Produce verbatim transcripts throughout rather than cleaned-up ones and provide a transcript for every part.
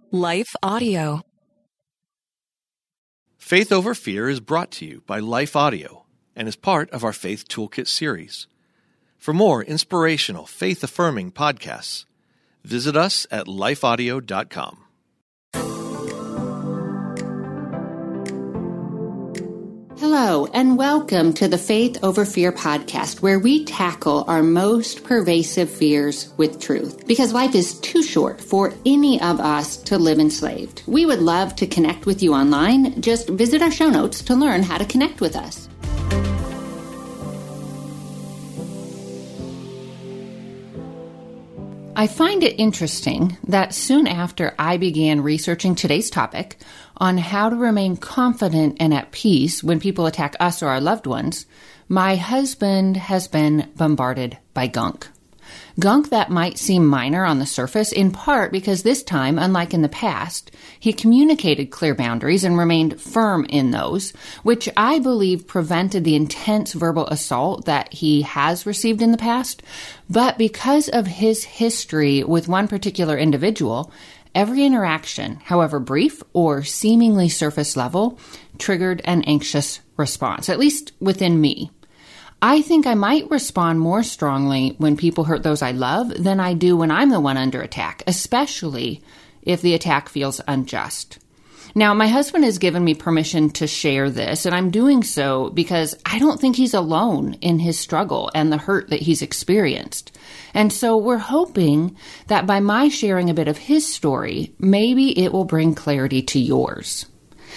Life Audio. Faith Over Fear is brought to you by Life Audio and is part of our Faith Toolkit series. For more inspirational, faith-affirming podcasts, visit us at life audio dot com. Hello, and welcome to the Faith Over Fear podcast, where we tackle our most pervasive fears with truth. Because life is too short for any of us to live enslaved. We would love to connect with you online. Just visit our show notes to learn how to connect with us. I find it interesting that soon after I began researching today's topic on how to remain confident and at peace when people attack us or our loved ones, my husband has been bombarded by gunk. Gunk that might seem minor on the surface, in part because this time, unlike in the past, he communicated clear boundaries and remained firm in those, which I believe prevented the intense verbal assault that he has received in the past. But because of his history with one particular individual, every interaction, however brief or seemingly surface level, triggered an anxious response, at least within me. I think I might respond more strongly when people hurt those I love than I do when I'm the one under attack, especially if the attack feels unjust. Now, my husband has given me permission to share this, and I'm doing so because I don't think he's alone in his struggle and the hurt that he's experienced. And so we're hoping that by my sharing a bit of his story, maybe it will bring clarity to yours.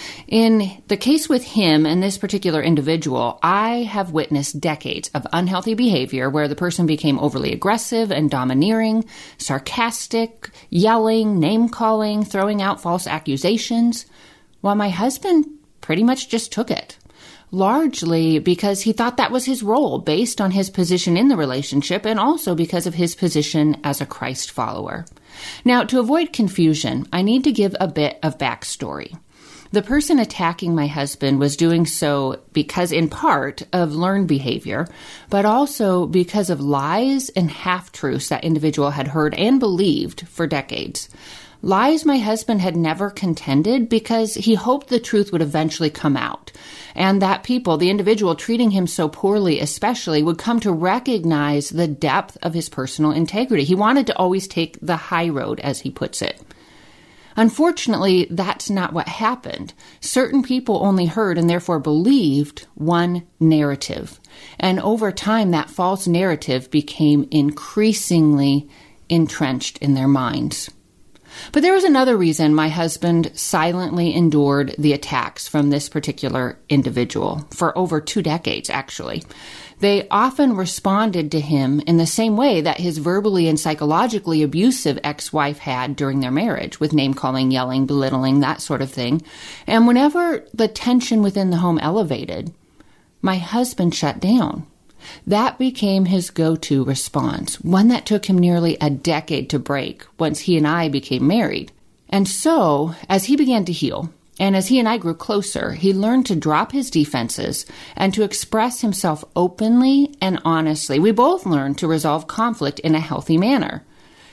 In the case with him and this particular individual, I have witnessed decades of unhealthy behavior where the person became overly aggressive and domineering, sarcastic, yelling, name-calling, throwing out false accusations, while my husband pretty much just took it, largely because he thought that was his role based on his position in the relationship and also because of his position as a Christ follower. Now, to avoid confusion, I need to give a bit of backstory. The person attacking my husband was doing so because, in part, of learned behavior, but also because of lies and half-truths that individual had heard and believed for decades. Lies my husband had never contended because he hoped the truth would eventually come out, and that people, the individual treating him so poorly especially, would come to recognize the depth of his personal integrity. He wanted to always take the high road, as he puts it. Unfortunately, that's not what happened. Certain people only heard and therefore believed one narrative. And over time, that false narrative became increasingly entrenched in their minds. But there was another reason my husband silently endured the attacks from this particular individual for over two decades, actually. They often responded to him in the same way that his verbally and psychologically abusive ex-wife had during their marriage, with name-calling, yelling, belittling, that sort of thing. And whenever the tension within the home elevated, my husband shut down. That became his go-to response, one that took him nearly a decade to break once he and I became married. And so, as he began to heal, and as he and I grew closer, he learned to drop his defenses and to express himself openly and honestly. We both learned to resolve conflict in a healthy manner,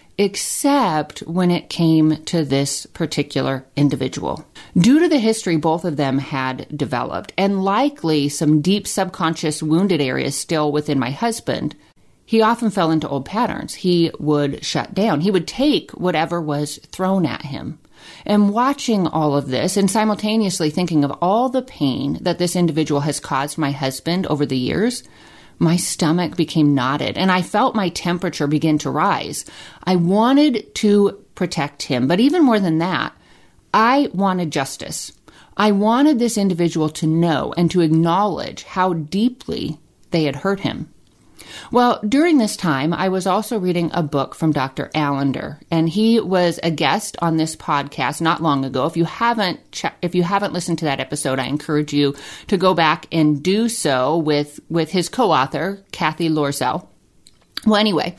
except when it came to this particular individual. Due to the history both of them had developed, and likely some deep subconscious wounded areas still within my husband, he often fell into old patterns. He would shut down. He would take whatever was thrown at him. And watching all of this and simultaneously thinking of all the pain that this individual has caused my husband over the years, my stomach became knotted and I felt my temperature begin to rise. I wanted to protect him, but even more than that, I wanted justice. I wanted this individual to know and to acknowledge how deeply they had hurt him. Well, during this time, I was also reading a book from Doctor Allender, and he was a guest on this podcast not long ago. If you haven't che- if you haven't listened to that episode, I encourage you to go back and do so with, with his co-author, Kathy Loerzel. Well, anyway,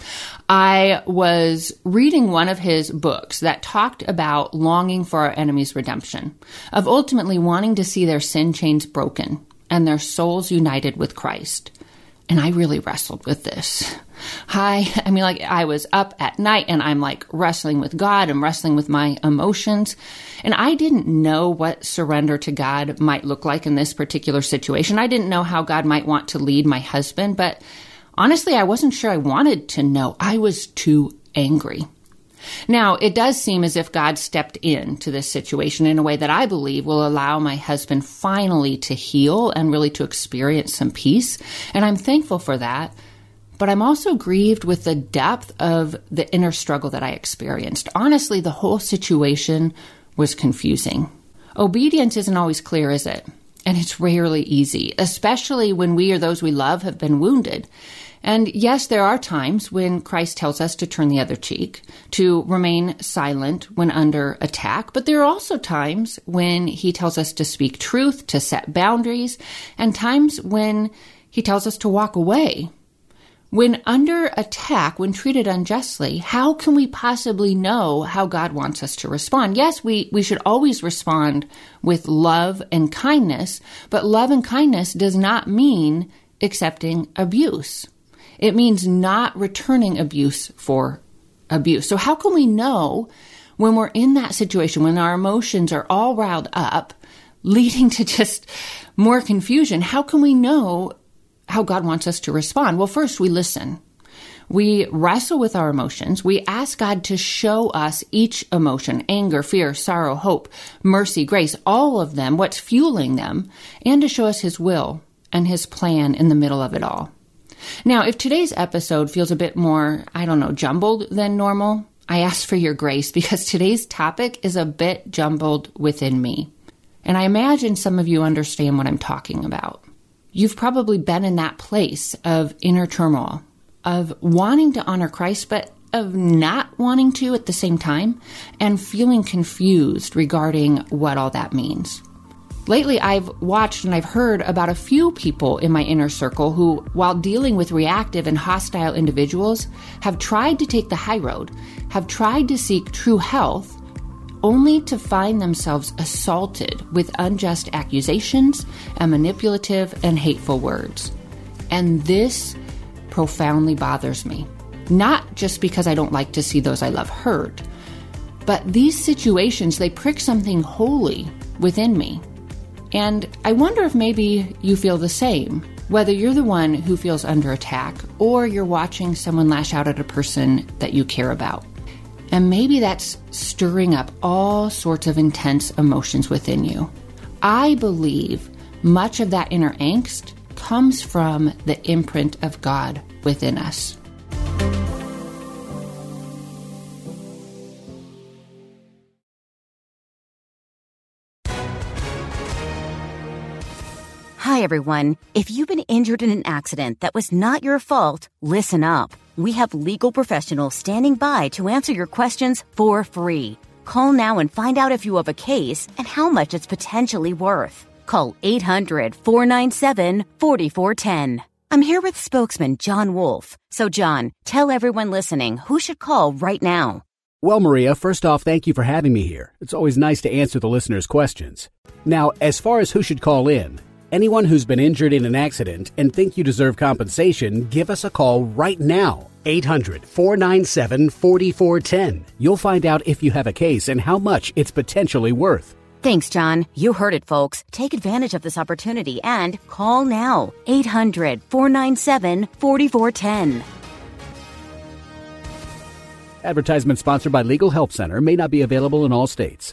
I was reading one of his books that talked about longing for our enemies' redemption, of ultimately wanting to see their sin chains broken and their souls united with Christ. And I really wrestled with this. I, I mean, like I was up at night and I'm like wrestling with God and wrestling with my emotions. And I didn't know what surrender to God might look like in this particular situation. I didn't know how God might want to lead my husband, but honestly, I wasn't sure I wanted to know. I was too angry. Now, it does seem as if God stepped into this situation in a way that I believe will allow my husband finally to heal and really to experience some peace. And I'm thankful for that. But I'm also grieved with the depth of the inner struggle that I experienced. Honestly, the whole situation was confusing. Obedience isn't always clear, is it? And it's rarely easy, especially when we or those we love have been wounded. And yes, there are times when Christ tells us to turn the other cheek, to remain silent when under attack. But there are also times when he tells us to speak truth, to set boundaries, and times when he tells us to walk away. When under attack, when treated unjustly, how can we possibly know how God wants us to respond? Yes, we, we should always respond with love and kindness, but love and kindness does not mean accepting abuse. It means not returning abuse for abuse. So how can we know when we're in that situation, when our emotions are all riled up, leading to just more confusion? How can we know how God wants us to respond? Well, first we listen. We wrestle with our emotions. We ask God to show us each emotion, anger, fear, sorrow, hope, mercy, grace, all of them, what's fueling them, and to show us his will and his plan in the middle of it all. Now, if today's episode feels a bit more, I don't know, jumbled than normal, I ask for your grace because today's topic is a bit jumbled within me. And I imagine some of you understand what I'm talking about. You've probably been in that place of inner turmoil, of wanting to honor Christ, but of not wanting to at the same time, and feeling confused regarding what all that means. Lately, I've watched and I've heard about a few people in my inner circle who, while dealing with reactive and hostile individuals, have tried to take the high road, have tried to seek true health, only to find themselves assaulted with unjust accusations and manipulative and hateful words. And this profoundly bothers me, not just because I don't like to see those I love hurt, but these situations, they prick something holy within me. And I wonder if maybe you feel the same, whether you're the one who feels under attack or you're watching someone lash out at a person that you care about. And maybe that's stirring up all sorts of intense emotions within you. I believe much of that inner angst comes from the imprint of God within us. Hi, everyone. If you've been injured in an accident that was not your fault, listen up. We have legal professionals standing by to answer your questions for free. Call now and find out if you have a case and how much it's potentially worth. Call eight hundred, four nine seven, four four one zero. I'm here with spokesman John Wolf. So, John, tell everyone listening who should call right now. Well, Maria, first off, thank you for having me here. It's always nice to answer the listeners' questions. Now, as far as who should call in, anyone who's been injured in an accident and think you deserve compensation, give us a call right now. eight hundred, four nine seven, four four one zero. You'll find out if you have a case and how much it's potentially worth. Thanks, John. You heard it, folks. Take advantage of this opportunity and call now. eight hundred, four nine seven, four four one zero. Advertisement sponsored by Legal Help Center. May not be available in all states.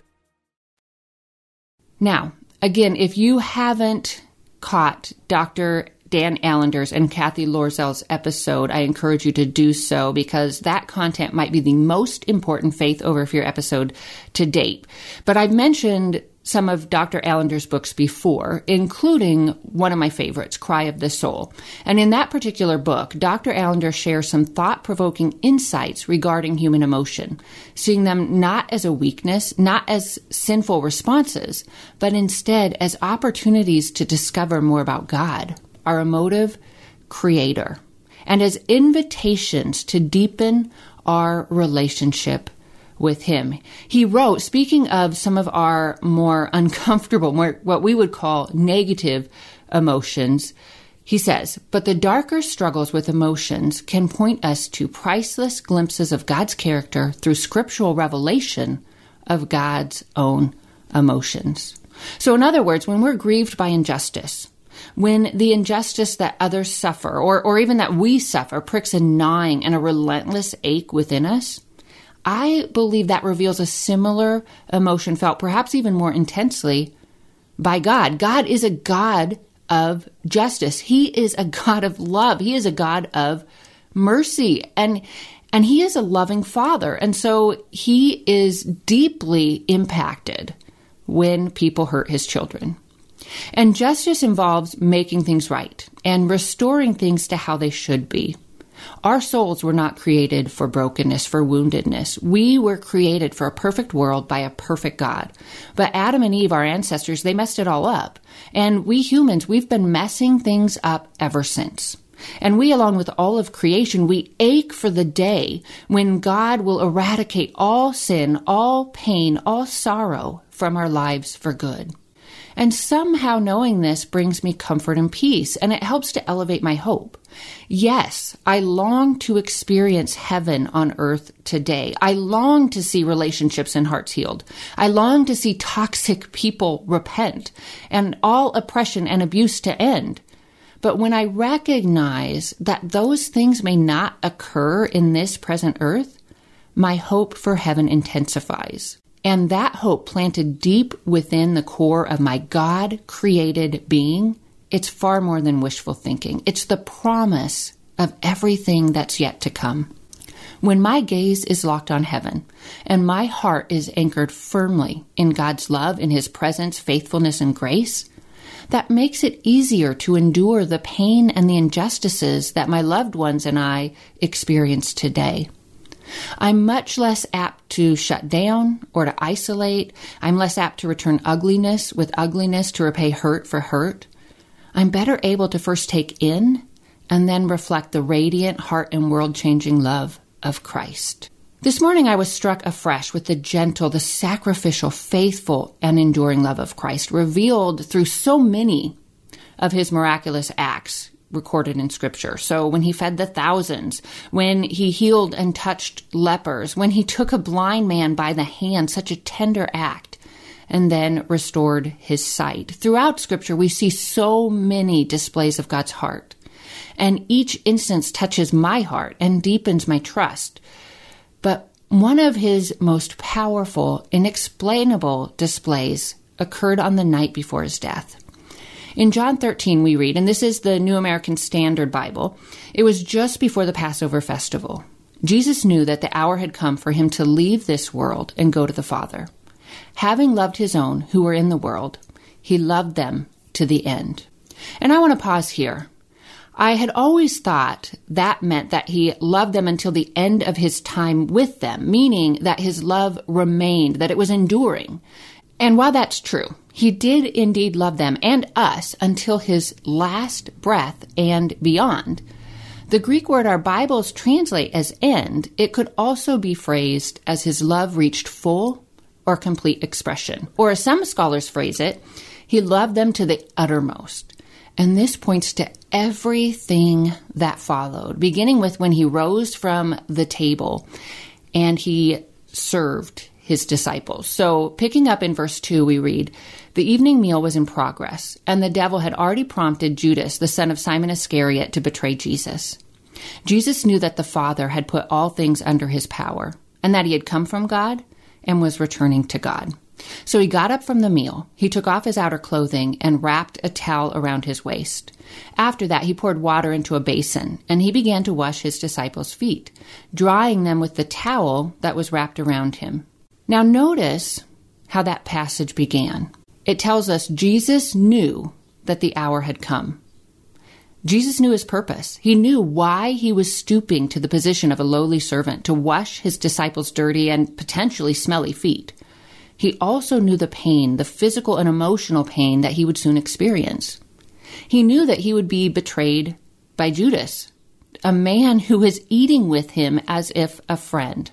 Now, again, if you haven't caught Doctor Dan Allender's and Kathy Lorzell's episode, I encourage you to do so because that content might be the most important faith over fear episode to date. But I've mentioned some of Doctor Allender's books before, including one of my favorites, Cry of the Soul. And in that particular book, Doctor Allender shares some thought-provoking insights regarding human emotion, seeing them not as a weakness, not as sinful responses, but instead as opportunities to discover more about God, our emotive creator, and as invitations to deepen our relationship with him. He wrote, speaking of some of our more uncomfortable, more what we would call negative emotions, He says, but the darker struggles with emotions can point us to priceless glimpses of God's character through scriptural revelation of God's own emotions. So in other words, when we're grieved by injustice, when the injustice that others suffer, or, or even that we suffer, pricks a gnawing and a relentless ache within us, I believe that reveals a similar emotion felt perhaps even more intensely by God. God is a God of justice. He is a God of love. He is a God of mercy. And and he is a loving father. And so he is deeply impacted when people hurt his children. And justice involves making things right and restoring things to how they should be. Our souls were not created for brokenness, for woundedness. We were created for a perfect world by a perfect God. But Adam and Eve, our ancestors, they messed it all up. And we humans, we've been messing things up ever since. And we, along with all of creation, we ache for the day when God will eradicate all sin, all pain, all sorrow from our lives for good. And somehow knowing this brings me comfort and peace, and it helps to elevate my hope. Yes, I long to experience heaven on earth today. I long to see relationships and hearts healed. I long to see toxic people repent and all oppression and abuse to end. But when I recognize that those things may not occur in this present earth, my hope for heaven intensifies. And that hope planted deep within the core of my God-created being, it's far more than wishful thinking. It's the promise of everything that's yet to come. When my gaze is locked on heaven and my heart is anchored firmly in God's love, in his presence, faithfulness, and grace, that makes it easier to endure the pain and the injustices that my loved ones and I experience today. I'm much less apt to shut down or to isolate. I'm less apt to return ugliness with ugliness, to repay hurt for hurt. I'm better able to first take in and then reflect the radiant, heart and world-changing love of Christ. This morning I was struck afresh with the gentle, the sacrificial, faithful, and enduring love of Christ revealed through so many of his miraculous acts recorded in Scripture. So when he fed the thousands, when he healed and touched lepers, when he took a blind man by the hand, such a tender act, and then restored his sight. Throughout Scripture, we see so many displays of God's heart, and each instance touches my heart and deepens my trust. But one of his most powerful, inexplainable displays occurred on the night before his death. In John thirteen, we read, and this is the New American Standard Bible, it was just before the Passover festival. Jesus knew that the hour had come for him to leave this world and go to the Father. Having loved his own who were in the world, he loved them to the end. And I want to pause here. I had always thought that meant that he loved them until the end of his time with them, meaning that his love remained, that it was enduring. And while that's true, he did indeed love them and us until his last breath and beyond. The Greek word our Bibles translate as end, it could also be phrased as his love reached full or complete expression. Or as some scholars phrase it, he loved them to the uttermost. And this points to everything that followed, beginning with when he rose from the table and he served his disciples. So picking up in verse two, we read, the evening meal was in progress, and the devil had already prompted Judas, the son of Simon Iscariot, to betray Jesus. Jesus knew that the Father had put all things under his power, and that he had come from God and was returning to God. So he got up from the meal, he took off his outer clothing and wrapped a towel around his waist. After that, he poured water into a basin, and he began to wash his disciples' feet, drying them with the towel that was wrapped around him. Now notice how that passage began. It tells us Jesus knew that the hour had come. Jesus knew his purpose. He knew why he was stooping to the position of a lowly servant to wash his disciples' dirty and potentially smelly feet. He also knew the pain, the physical and emotional pain that he would soon experience. He knew that he would be betrayed by Judas, a man who was eating with him as if a friend.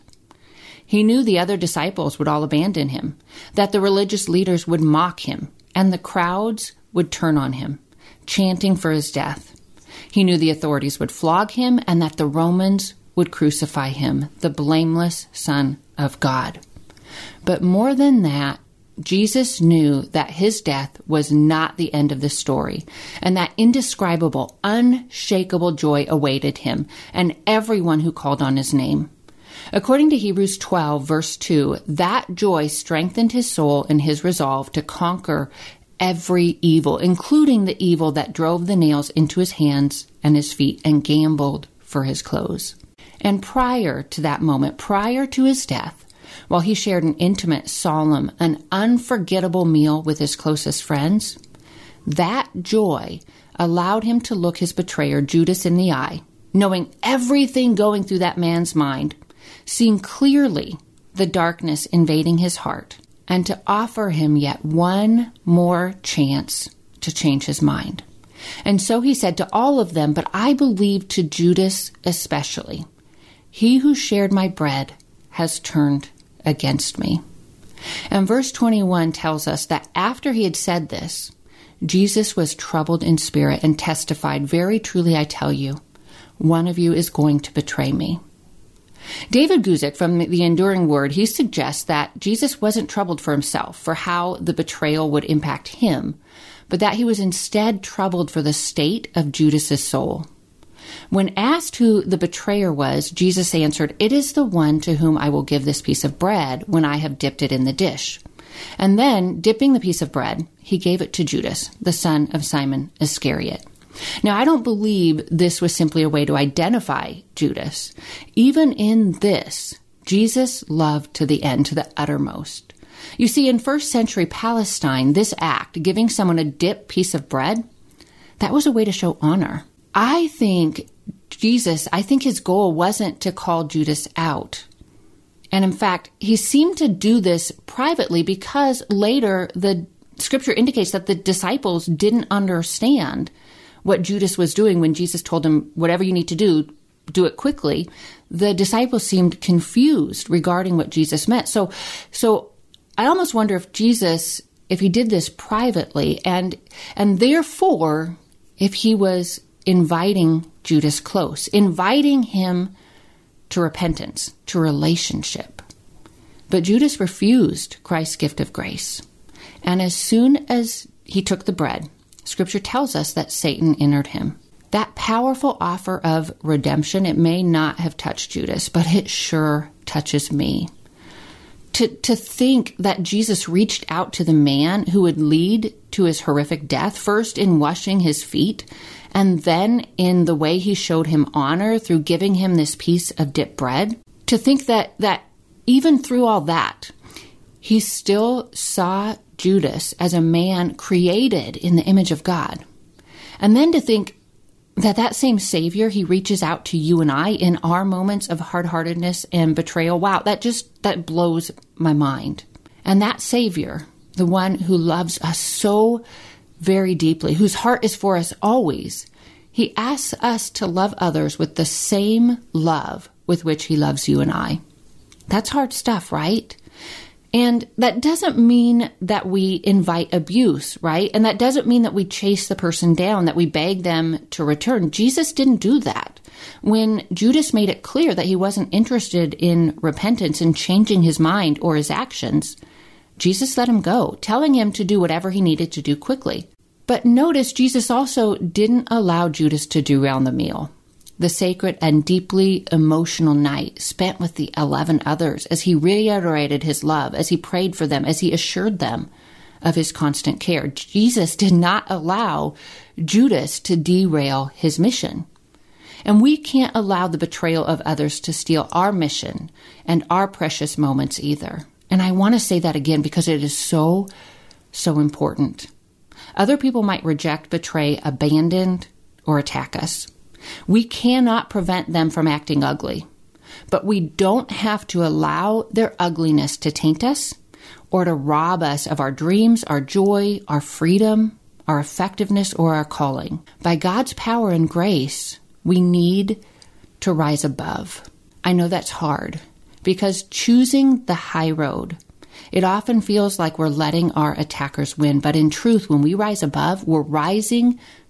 He knew the other disciples would all abandon him, that the religious leaders would mock him, and the crowds would turn on him, chanting for his death. He knew the authorities would flog him and that the Romans would crucify him, the blameless Son of God. But more than that, Jesus knew that his death was not the end of the story, and that indescribable, unshakable joy awaited him and everyone who called on his name. According to Hebrews twelve, verse two, that joy strengthened his soul in his resolve to conquer every evil, including the evil that drove the nails into his hands and his feet and gambled for his clothes. And prior to that moment, prior to his death, while he shared an intimate, solemn, and unforgettable meal with his closest friends, that joy allowed him to look his betrayer, Judas, in the eye, knowing everything going through that man's mind, seeing clearly the darkness invading his heart, and to offer him yet one more chance to change his mind. And so he said to all of them, but I believe to Judas especially, he who shared my bread has turned against me. And verse twenty-one tells us that after he had said this, Jesus was troubled in spirit and testified, very truly I tell you, one of you is going to betray me. David Guzik from the Enduring Word, he suggests that Jesus wasn't troubled for himself, for how the betrayal would impact him, but that he was instead troubled for the state of Judas's soul. When asked who the betrayer was, Jesus answered, it is the one to whom I will give this piece of bread when I have dipped it in the dish. And then, dipping the piece of bread, he gave it to Judas, the son of Simon Iscariot. Now, I don't believe this was simply a way to identify Judas. Even in this, Jesus loved to the end, to the uttermost. You see, in first century Palestine, this act, giving someone a dipped piece of bread, that was a way to show honor. I think Jesus, I think his goal wasn't to call Judas out. And in fact, he seemed to do this privately because later the scripture indicates that the disciples didn't understand what Judas was doing when Jesus told him, whatever you need to do, do it quickly. The disciples seemed confused regarding what Jesus meant. So, so I almost wonder if Jesus, if he did this privately and, and therefore, if he was inviting Judas close, inviting him to repentance, to relationship. But Judas refused Christ's gift of grace. And as soon as he took the bread, Scripture tells us that Satan entered him. That powerful offer of redemption, it may not have touched Judas, but it sure touches me. To, to think that Jesus reached out to the man who would lead to his horrific death, first in washing his feet, and then in the way he showed him honor through giving him this piece of dipped bread, to think that, that even through all that, he still saw Judas as a man created in the image of God. And then to think that that same Savior, he reaches out to you and I in our moments of hard-heartedness and betrayal. Wow, that just, that blows my mind. And that Savior, the one who loves us so very deeply, whose heart is for us always, he asks us to love others with the same love with which he loves you and I. That's hard stuff, right? And that doesn't mean that we invite abuse, right? And that doesn't mean that we chase the person down, that we beg them to return. Jesus didn't do that. When Judas made it clear that he wasn't interested in repentance and changing his mind or his actions, Jesus let him go, telling him to do whatever he needed to do quickly. But notice Jesus also didn't allow Judas to derail the meal, the sacred and deeply emotional night spent with the eleven others as he reiterated his love, as he prayed for them, as he assured them of his constant care. Jesus did not allow Judas to derail his mission. And we can't allow the betrayal of others to steal our mission and our precious moments either. And I want to say that again because it is so, so important. Other people might reject, betray, abandon, or attack us. We cannot prevent them from acting ugly, but we don't have to allow their ugliness to taint us or to rob us of our dreams, our joy, our freedom, our effectiveness, or our calling. By God's power and grace, we need to rise above. I know that's hard because choosing the high road, it often feels like we're letting our attackers win. But in truth, when we rise above, we're rising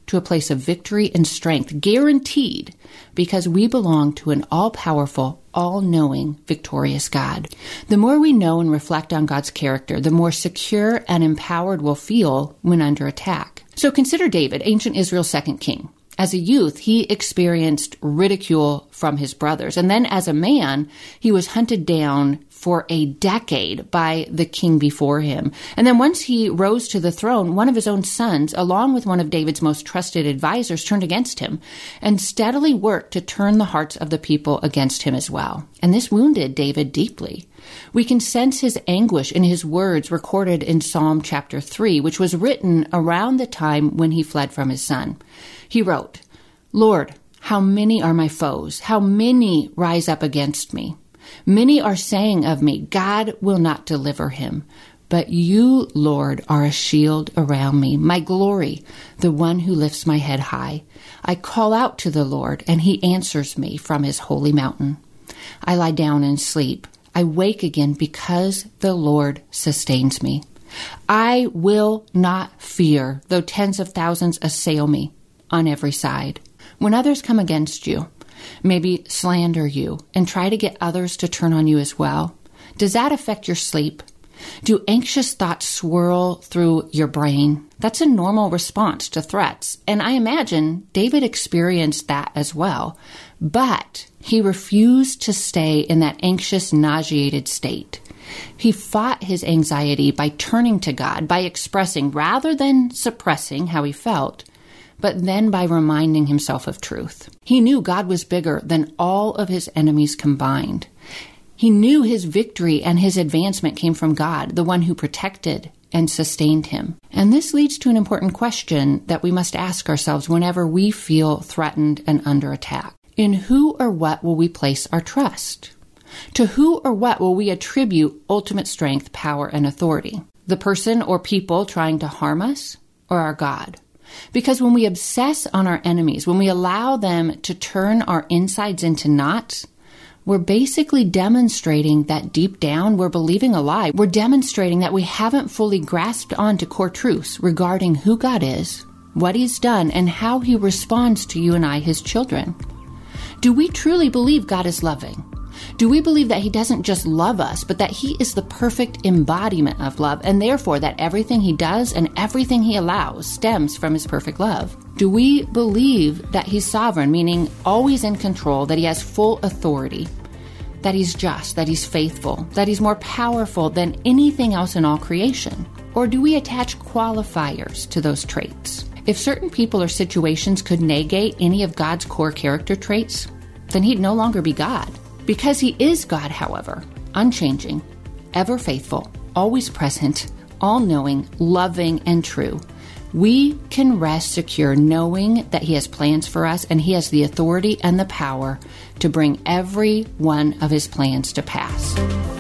to a place of victory and strength, guaranteed, because we belong to an all-powerful, all-knowing, victorious God. The more we know and reflect on God's character, the more secure and empowered we'll feel when under attack. So consider David, ancient Israel's second king. As a youth, he experienced ridicule from his brothers. And then as a man, he was hunted down for a decade by the king before him. And then once he rose to the throne, one of his own sons, along with one of David's most trusted advisors, turned against him and steadily worked to turn the hearts of the people against him as well. And this wounded David deeply. We can sense his anguish in his words recorded in Psalm chapter three, which was written around the time when he fled from his son. He wrote, "Lord, how many are my foes? How many rise up against me? Many are saying of me, God will not deliver him. But you, Lord, are a shield around me, my glory, the one who lifts my head high. I call out to the Lord, and he answers me from his holy mountain. I lie down and sleep. I wake again because the Lord sustains me. I will not fear, though tens of thousands assail me on every side." When others come against you, maybe slander you, and try to get others to turn on you as well, does that affect your sleep? Do anxious thoughts swirl through your brain? That's a normal response to threats, and I imagine David experienced that as well. But he refused to stay in that anxious, nauseated state. He fought his anxiety by turning to God, by expressing rather than suppressing how he felt, but then by reminding himself of truth. He knew God was bigger than all of his enemies combined. He knew his victory and his advancement came from God, the one who protected and sustained him. And this leads to an important question that we must ask ourselves whenever we feel threatened and under attack. In who or what will we place our trust? To who or what will we attribute ultimate strength, power, and authority? The person or people trying to harm us, or our God? Because when we obsess on our enemies, when we allow them to turn our insides into knots, we're basically demonstrating that deep down we're believing a lie. We're demonstrating that we haven't fully grasped onto core truths regarding who God is, what he's done, and how he responds to you and I, his children. Do we truly believe God is loving? Do we believe that he doesn't just love us, but that he is the perfect embodiment of love, and therefore that everything he does and everything he allows stems from his perfect love? Do we believe that he's sovereign, meaning always in control, that he has full authority, that he's just, that he's faithful, that he's more powerful than anything else in all creation? Or do we attach qualifiers to those traits? If certain people or situations could negate any of God's core character traits, then he'd no longer be God. Because he is God, however, unchanging, ever faithful, always present, all-knowing, loving, and true, we can rest secure knowing that he has plans for us and he has the authority and the power to bring every one of his plans to pass.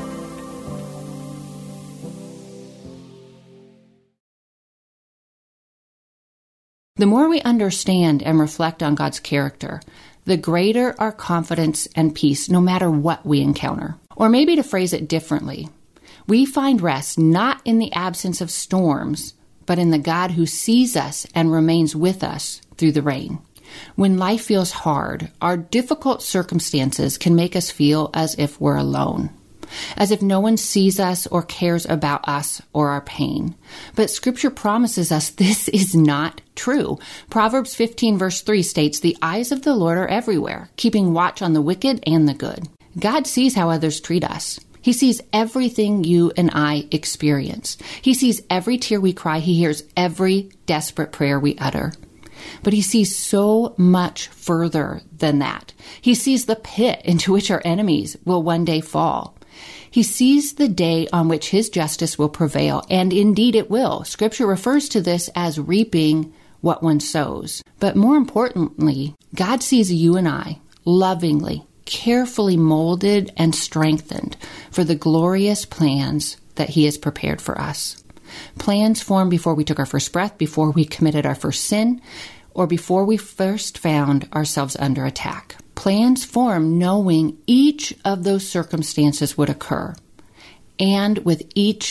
The more we understand and reflect on God's character, the greater our confidence and peace no matter what we encounter. Or maybe to phrase it differently, we find rest not in the absence of storms, but in the God who sees us and remains with us through the rain. When life feels hard, our difficult circumstances can make us feel as if we're alone, as if no one sees us or cares about us or our pain. But Scripture promises us this is not true. Proverbs fifteen verse three states, "The eyes of the Lord are everywhere, keeping watch on the wicked and the good." God sees how others treat us. He sees everything you and I experience. He sees every tear we cry. He hears every desperate prayer we utter. But he sees so much further than that. He sees the pit into which our enemies will one day fall. He sees the day on which his justice will prevail, and indeed it will. Scripture refers to this as reaping what one sows. But more importantly, God sees you and I lovingly, carefully molded and strengthened for the glorious plans that he has prepared for us. Plans formed before we took our first breath, before we committed our first sin, or before we first found ourselves under attack. Plans formed knowing each of those circumstances would occur, and with each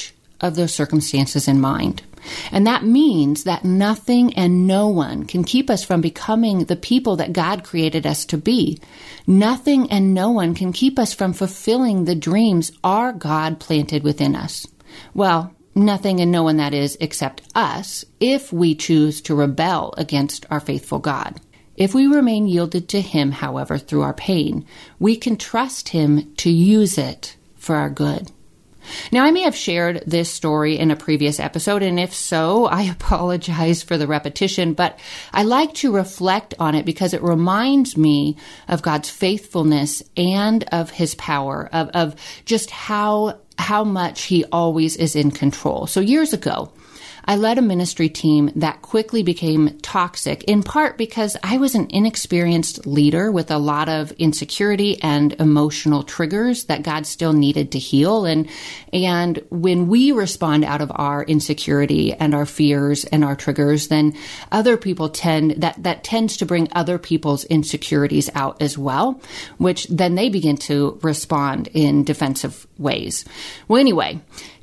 of those circumstances in mind. And that means that nothing and no one can keep us from becoming the people that God created us to be. Nothing and no one can keep us from fulfilling the dreams our God planted within us. Well, nothing and no one, that is, except us, if we choose to rebel against our faithful God. If we remain yielded to Him, however, through our pain, we can trust Him to use it for our good. Now, I may have shared this story in a previous episode, and if so, I apologize for the repetition, but I like to reflect on it because it reminds me of God's faithfulness and of His power, of, of just how, how much He always is in control. So years ago, I led a ministry team that quickly became toxic, in part because I was an inexperienced leader with a lot of insecurity and emotional triggers that God still needed to heal. And, and when we respond out of our insecurity and our fears and our triggers, then other people tend, that, that tends to bring other people's insecurities out as well, which then they begin to respond in defensive ways. Well, anyway,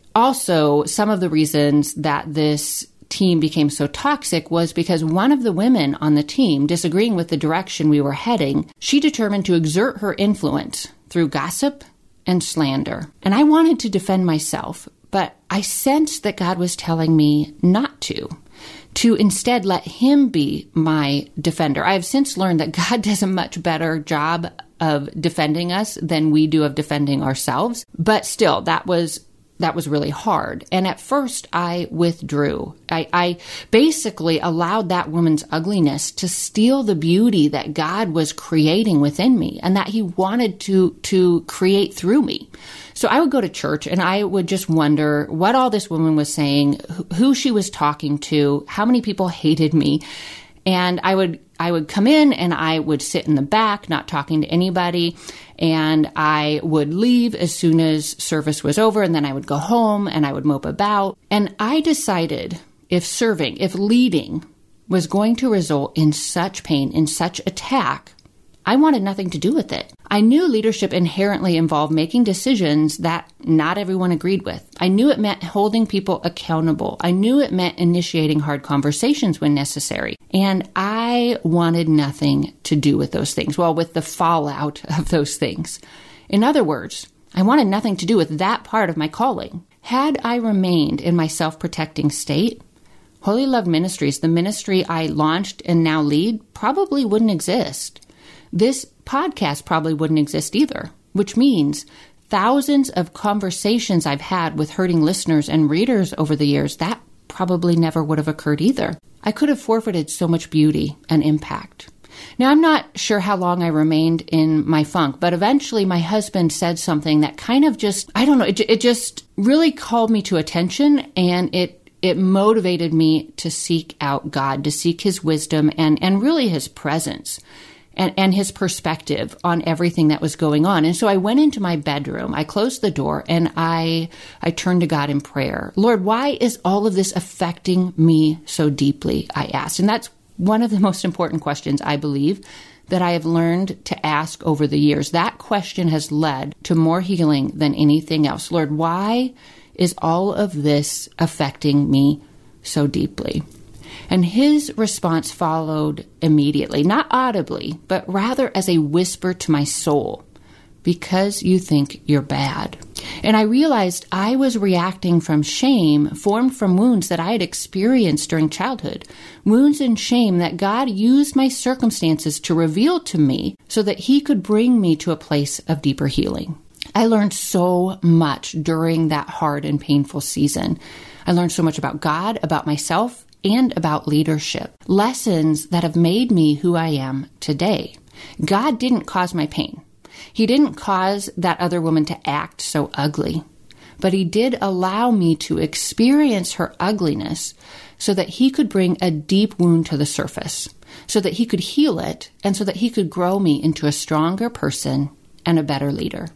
also, some of the reasons that this team became so toxic was because one of the women on the team, disagreeing with the direction we were heading, she determined to exert her influence through gossip and slander. And I wanted to defend myself, but I sensed that God was telling me not to, to instead let Him be my defender. I have since learned that God does a much better job of defending us than we do of defending ourselves. But still, that was That was really hard. And at first I withdrew. I, I basically allowed that woman's ugliness to steal the beauty that God was creating within me and that He wanted to, to create through me. So I would go to church and I would just wonder what all this woman was saying, who she was talking to, how many people hated me. And I would I would come in and I would sit in the back, not talking to anybody, and I would leave as soon as service was over, and then I would go home and I would mope about. And I decided if serving, if leading was going to result in such pain, in such attack, I wanted nothing to do with it. I knew leadership inherently involved making decisions that not everyone agreed with. I knew it meant holding people accountable. I knew it meant initiating hard conversations when necessary. And I wanted nothing to do with those things. Well, with the fallout of those things. In other words, I wanted nothing to do with that part of my calling. Had I remained in my self-protecting state, Holy Love Ministries, the ministry I launched and now lead, probably wouldn't exist. This podcast probably wouldn't exist either, which means thousands of conversations I've had with hurting listeners and readers over the years, that probably never would have occurred either. I could have forfeited so much beauty and impact. Now, I'm not sure how long I remained in my funk, but eventually my husband said something that kind of just, I don't know, it, it just really called me to attention, and it It motivated me to seek out God, to seek His wisdom and, and really His presence and, and His perspective on everything that was going on. And so I went into my bedroom, I closed the door, and I, I turned to God in prayer. Lord, why is all of this affecting me so deeply? I asked. And that's one of the most important questions, I believe, that I have learned to ask over the years. That question has led to more healing than anything else. Lord, why is all of this affecting me so deeply? And His response followed immediately, not audibly, but rather as a whisper to my soul, because you think you're bad. And I realized I was reacting from shame formed from wounds that I had experienced during childhood, wounds and shame that God used my circumstances to reveal to me so that He could bring me to a place of deeper healing. I learned so much during that hard and painful season. I learned so much about God, about myself, and about leadership. Lessons that have made me who I am today. God didn't cause my pain. He didn't cause that other woman to act so ugly. But He did allow me to experience her ugliness so that He could bring a deep wound to the surface, so that He could heal it, and so that He could grow me into a stronger person and a better leader.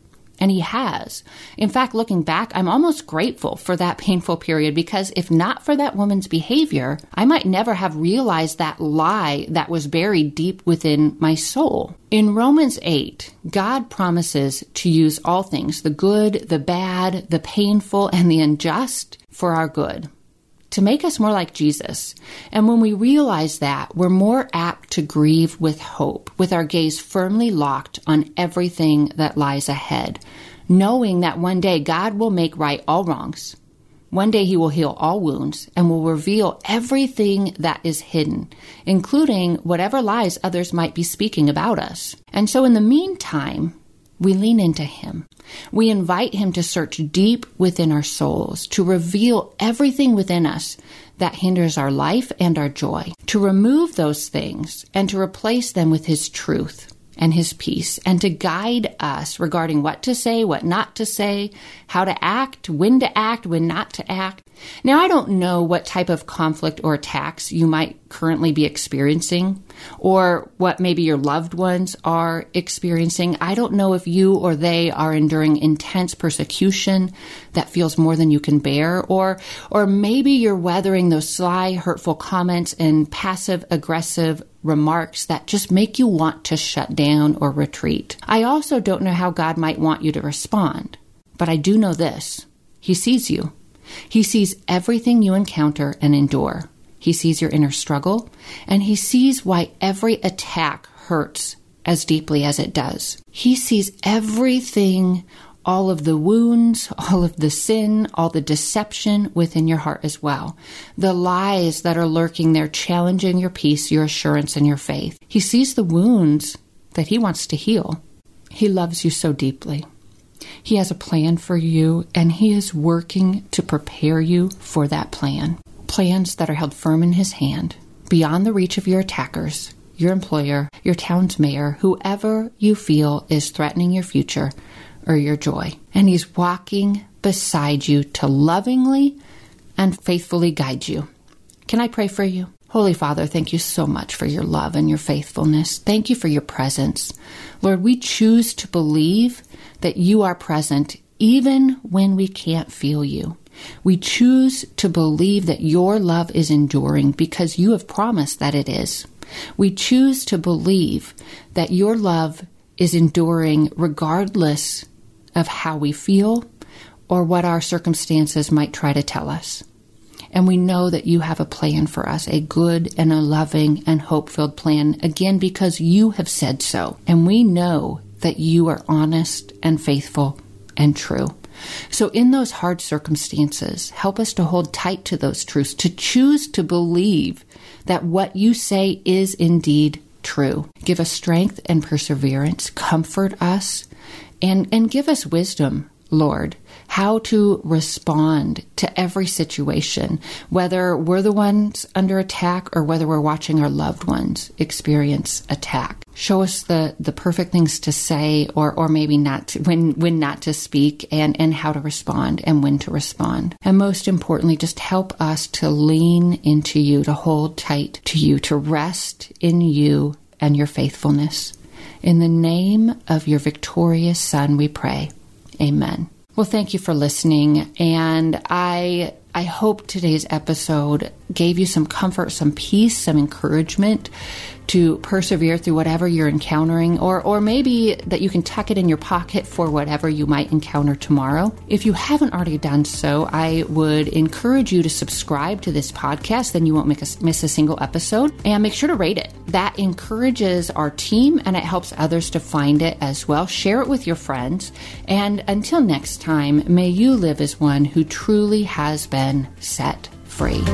And he has. In fact, looking back, I'm almost grateful for that painful period, because if not for that woman's behavior, I might never have realized that lie that was buried deep within my soul. In Romans eight, God promises to use all things, the good, the bad, the painful, and the unjust, for our good, to make us more like Jesus. And when we realize that, we're more apt to grieve with hope, with our gaze firmly locked on everything that lies ahead, knowing that one day God will make right all wrongs. One day he will heal all wounds and will reveal everything that is hidden, including whatever lies others might be speaking about us. And so in the meantime, we lean into him. We invite him to search deep within our souls, to reveal everything within us that hinders our life and our joy, to remove those things and to replace them with his truth and his peace, and to guide us regarding what to say, what not to say, how to act, when to act, when not to act. Now, I don't know what type of conflict or attacks you might currently be experiencing, or what maybe your loved ones are experiencing. I don't know if you or they are enduring intense persecution that feels more than you can bear, or or maybe you're weathering those sly, hurtful comments and passive-aggressive remarks that just make you want to shut down or retreat. I also don't know how God might want you to respond, but I do know this. He sees you. He sees everything you encounter and endure. He sees your inner struggle, and he sees why every attack hurts as deeply as it does. He sees everything, all of the wounds, all of the sin, all the deception within your heart as well. The lies that are lurking there, challenging your peace, your assurance, and your faith. He sees the wounds that he wants to heal. He loves you so deeply. He has a plan for you, and he is working to prepare you for that plan. Plans that are held firm in his hand, beyond the reach of your attackers, your employer, your town's mayor, whoever you feel is threatening your future or your joy. And he's walking beside you to lovingly and faithfully guide you. Can I pray for you? Holy Father, thank you so much for your love and your faithfulness. Thank you for your presence. Lord, we choose to believe that you are present even when we can't feel you. We choose to believe that your love is enduring because you have promised that it is. We choose to believe that your love is enduring regardless of how we feel or what our circumstances might try to tell us. And we know that you have a plan for us, a good and a loving and hope-filled plan, again, because you have said so. And we know that you are honest and faithful and true. So in those hard circumstances, help us to hold tight to those truths, to choose to believe that what you say is indeed true. Give us strength and perseverance, comfort us, and, and give us wisdom, Lord, how to respond to every situation, whether we're the ones under attack or whether we're watching our loved ones experience attack. Show us the, the perfect things to say or or maybe not to, when when not to speak, and, and how to respond and when to respond. And most importantly, just help us to lean into you, to hold tight to you, to rest in you and your faithfulness. In the name of your victorious Son, we pray. Amen. Well, thank you for listening, and I I hope today's episode gave you some comfort, some peace, some encouragement to persevere through whatever you're encountering, or or maybe that you can tuck it in your pocket for whatever you might encounter tomorrow. If you haven't already done so, I would encourage you to subscribe to this podcast, then you won't make a, miss a single episode, and make sure to rate it. That encourages our team, and it helps others to find it as well. Share it with your friends, and until next time, may you live as one who truly has been set free.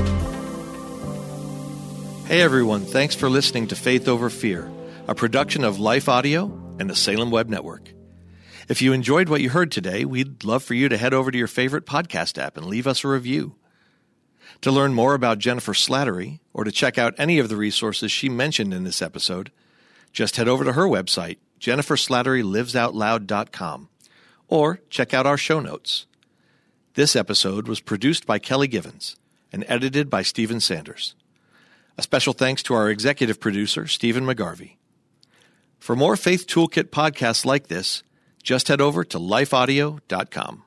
Hey everyone, thanks for listening to Faith Over Fear, a production of Life Audio and the Salem Web Network. If you enjoyed what you heard today, we'd love for you to head over to your favorite podcast app and leave us a review. To learn more about Jennifer Slattery, or to check out any of the resources she mentioned in this episode, just head over to her website, jennifer slattery lives out loud dot com, or check out our show notes. This episode was produced by Kelly Givens and edited by Stephen Sanders. A special thanks to our executive producer, Stephen McGarvey. For more Faith Toolkit podcasts like this, Just head over to life audio dot com.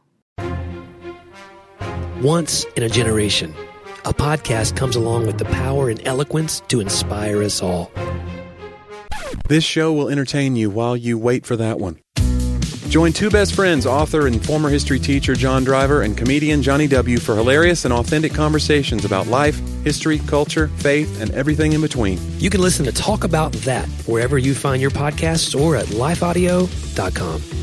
Once in a generation, a podcast comes along with the power and eloquence to inspire us all. This show will entertain you while you wait for that one. Join two best friends, author and former history teacher John Driver and comedian Johnny W. for hilarious and authentic conversations about life, history, culture, faith, and everything in between. You can listen to Talk About That wherever you find your podcasts or at life audio dot com.